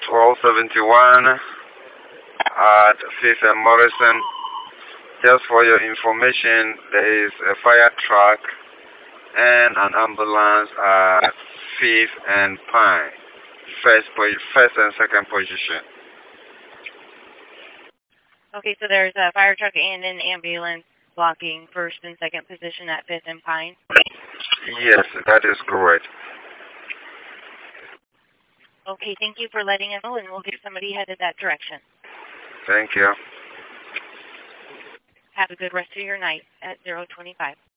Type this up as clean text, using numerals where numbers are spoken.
1271 at 5th and Morrison. Just for your information, there is a fire truck and an ambulance at 5th and Pine. First and second position. Okay, so there's a fire truck and an ambulance blocking first and second position at 5th and Pine? Yes, that is correct. Okay, thank you for letting us know, and we'll get somebody headed that direction. Thank you. Have a good rest of your night at 025.